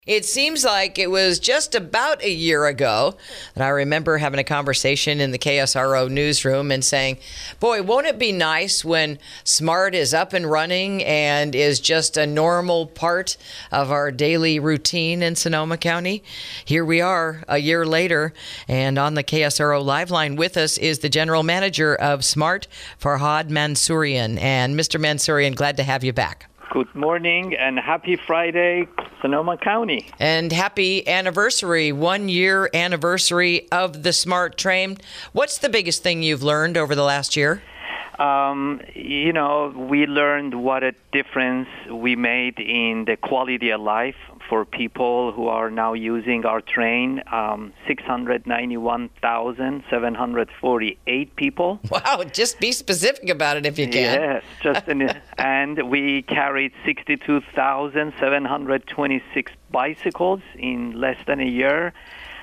It seems like it was just about a year ago that I remember having a conversation in the KSRO newsroom and saying, boy, won't it be nice when SMART is up and running and is just a normal part of our daily routine in Sonoma County? Here we are a year later, and on the KSRO Live Line with us is the general manager of SMART, Farhad Mansourian. And Mr. Mansourian, glad to have you back. Good morning and happy Friday, Sonoma County. And happy anniversary, 1 year anniversary of the SMART train. What's the biggest thing you've learned over the last year? We learned what a difference we made in the quality of life for people who are now using our train, 691,748 people. Wow, just be specific about it if you can. Yes, and we carried 62,726 bicycles in less than a year.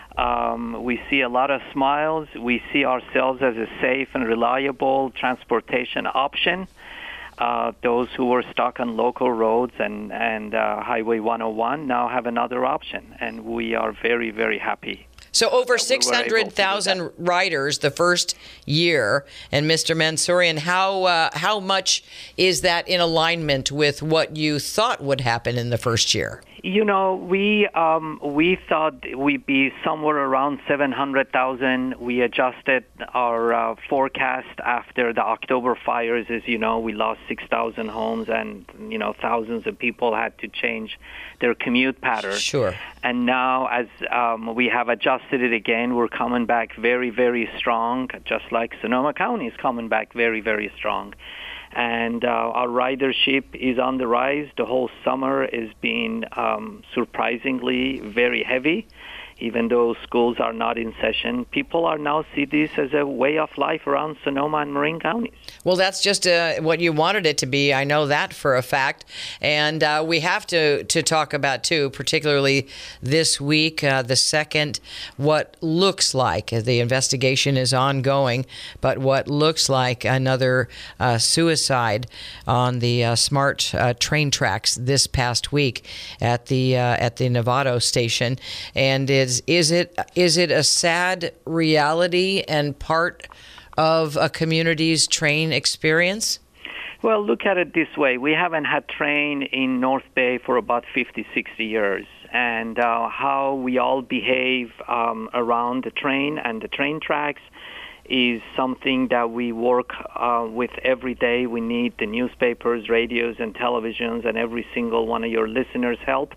We see a lot of smiles. We see ourselves as a safe and reliable transportation option. Those who were stuck on local roads and Highway 101 now have another option, and we are very, very happy. So over 600,000 riders the first year. And Mr. Mansourian, how much is that in alignment with what you thought would happen in the first year? You know, we thought we'd be somewhere around 700,000. We adjusted our forecast after the October fires. As you know, we lost 6,000 homes, and thousands of people had to change their commute patterns. Sure. And now, as we have adjusted it again, we're coming back very, very strong, just like Sonoma County is coming back very, very strong. And our ridership is on the rise. The whole summer is being surprisingly very heavy. Even though schools are not in session, people are now see this as a way of life around Sonoma and Marin counties. Well, that's just what you wanted it to be. I know that for a fact. And we have to talk about, too, particularly this week, the second, what looks like, the investigation is ongoing, but what looks like another suicide on the SMART train tracks this past week at the Novato station. And is it a sad reality and part of a community's train experience? Well, look at it this way. We haven't had train in North Bay for about 50, 60 years. And how we all behave around the train and the train tracks is something that we work with every day. We need the newspapers, radios, and televisions, and every single one of your listeners' help.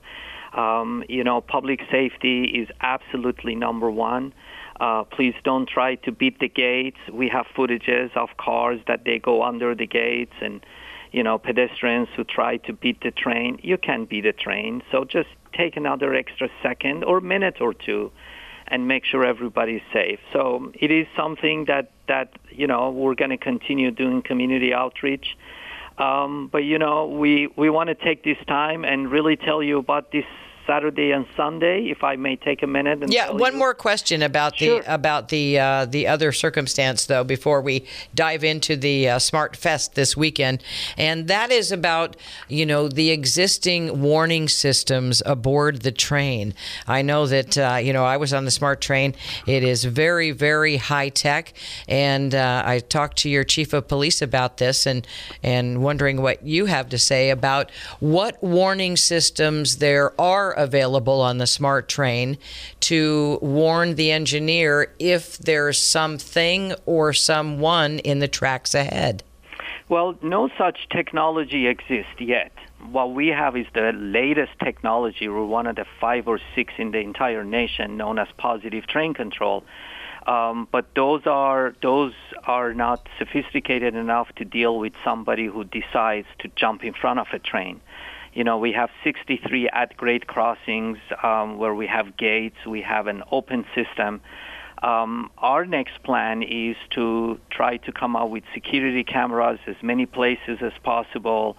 Public safety is absolutely number one. Please don't try to beat the gates. We have footages of cars that they go under the gates and, pedestrians who try to beat the train. You can't beat a train. So just take another extra second or minute or two and make sure everybody's safe. So it is something that we're going to continue doing community outreach. But we want to take this time and really tell you about this Saturday and Sunday, if I may take a minute. And one more question about Sure. the other circumstance, though, before we dive into the Smart Fest this weekend, and that is about the existing warning systems aboard the train. I know that I was on the Smart train. It is very, very high tech, and I talked to your chief of police about this, and wondering what you have to say about what warning systems there are available on the SMART train to warn the engineer if there's something or someone in the tracks ahead. Well, no such technology exists yet. What we have is the latest technology. We're one of the 5 or 6 in the entire nation known as positive train control. But those are not sophisticated enough to deal with somebody who decides to jump in front of a train. We have 63 at-grade crossings where we have gates. We have an open system. Our next plan is to try to come out with security cameras as many places as possible,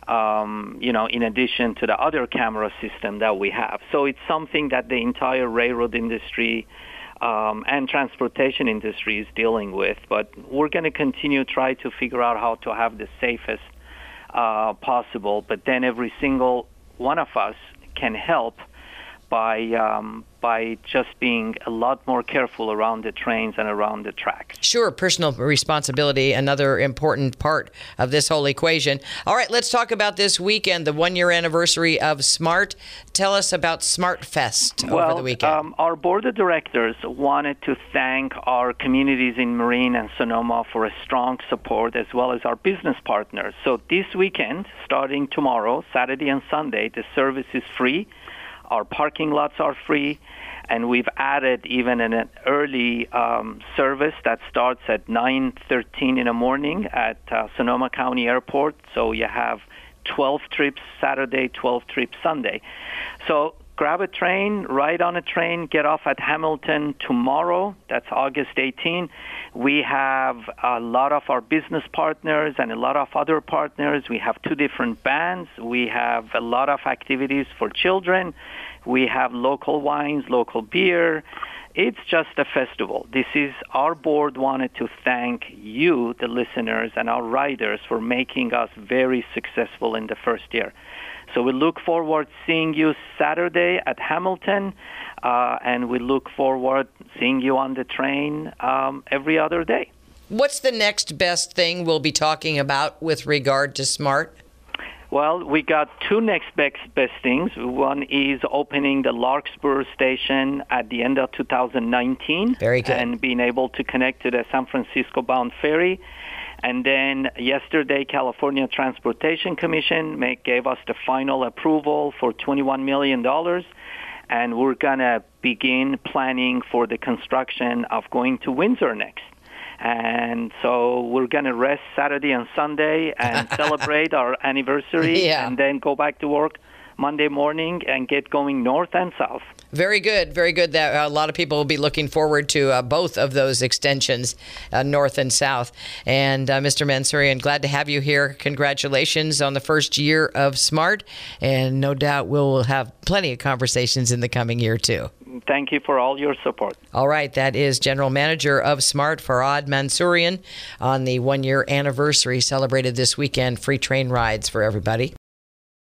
in addition to the other camera system that we have. So it's something that the entire railroad industry and transportation industry is dealing with. But we're going to continue to try to figure out how to have the safest possible. But then every single one of us can help by just being a lot more careful around the trains and around the track. Sure, personal responsibility, another important part of this whole equation. All right, let's talk about this weekend, the one-year anniversary of SMART. Tell us about SMART Fest over the weekend. Our board of directors wanted to thank our communities in Marin and Sonoma for a strong support, as well as our business partners. So this weekend, starting tomorrow, Saturday and Sunday, the service is free. Our parking lots are free, and we've added even an early service that starts at 9:13 in the morning at Sonoma County Airport. So you have 12 trips Saturday, 12 trips Sunday. So grab a train, ride on a train, get off at Hamilton tomorrow. That's August 18. We have a lot of our business partners and a lot of other partners. We have 2 different bands. We have a lot of activities for children. We have local wines, local beer. It's just a festival. This is our board wanted to thank you, the listeners, and our riders for making us very successful in the first year. So we look forward seeing you Saturday at Hamilton, and we look forward seeing you on the train every other day. What's the next best thing we'll be talking about with regard to SMART? Well, we got 2 next best things. One is opening the Larkspur station at the end of 2019. Very good. And being able to connect to the San Francisco-bound ferry. And then yesterday, California Transportation Commission gave us the final approval for $21 million. And we're going to begin planning for the construction of going to Windsor next. And so we're going to rest Saturday and Sunday and celebrate our anniversary and then go back to work Monday morning and get going north and south. Very good, very good. That a lot of people will be looking forward to both of those extensions, north and south. And Mr. Mansourian, glad to have you here. Congratulations on the first year of SMART, and no doubt we'll have plenty of conversations in the coming year too. Thank you for all your support. All right, that is General Manager of SMART, Farhad Mansourian, on the one-year anniversary celebrated this weekend. Free train rides for everybody.